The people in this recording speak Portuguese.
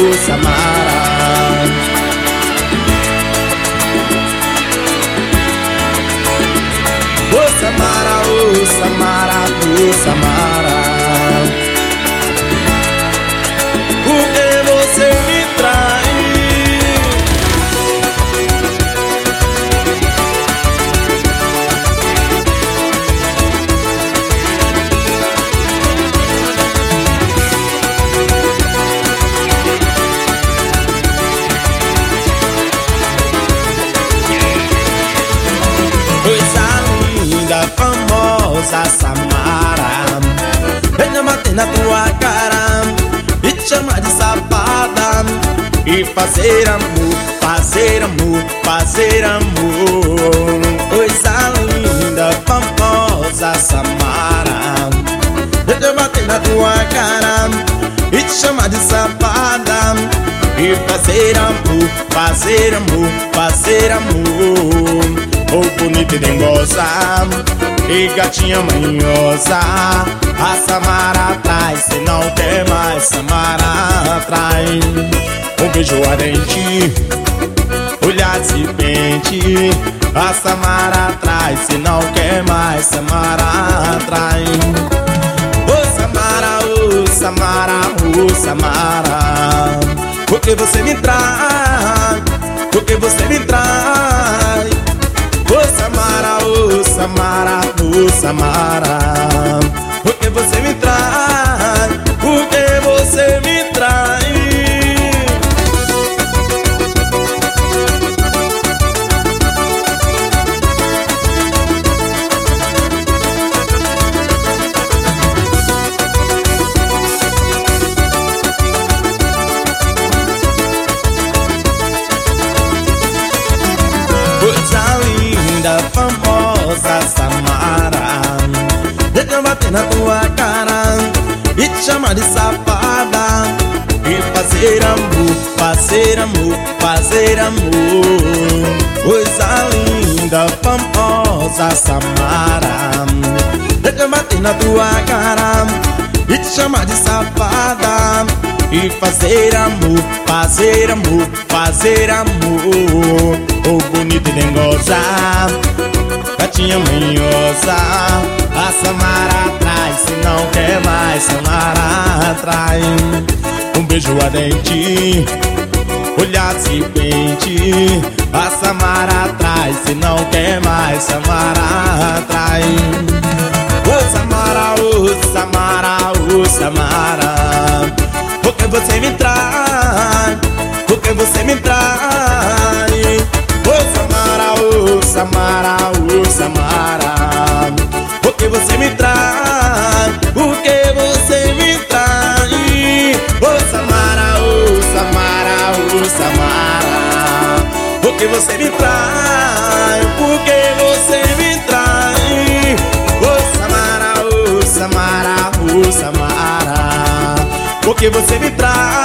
ô Samara. Ô Samara, ô Samara, ô Samara. Por que você me trai? Coisa linda, famosa Samara, venha bater na tua cara e te chamar de safada e fazer amor, fazer amor, fazer amor. Coisa linda, famosa Samara, venha bater na tua cara e te chamar de safada e fazer amor, fazer amor, fazer amor. Ô bonita e dengosa, e gatinha manhosa, a Samara traz, se não quer mais, Samara traz. Um beijo ardente, olhar de serpente, a Samara traz, se não quer mais, Samara traz. Ô Samara, ô Samara, ô Samara, por que você me traz? Por que você me traz? Ô Samara, ô Samara, ô Samara, por que você me trai? Por que você me trai? Coisa linda, famosa Samara, deixa bater na tua cara e te chamar de safada e fazer amor, fazer amor, fazer amor. Coisa linda, famosa Samara, deixa bater na tua cara e te chamar de safada e fazer amor, fazer amor, fazer amor. Ô bonita e dengosa, gatinha manhosa, a Samara traz, se não quer mais, Samara traz. Um beijo ardente, olhar de serpente, a Samara traz, se não quer mais, Samara traz. Ô Samara, ô Samara, ô Samara, por que você me trai? Por que você me trai? Ô Samara, ô Samara, ô Samara, por que você me trai? Por que você me trai? Ô Samara, ô Samara, ô Samara, por que você me trai? Por que você me trai? Ô Samara, ô Samara, ô Samara, por que você me trai?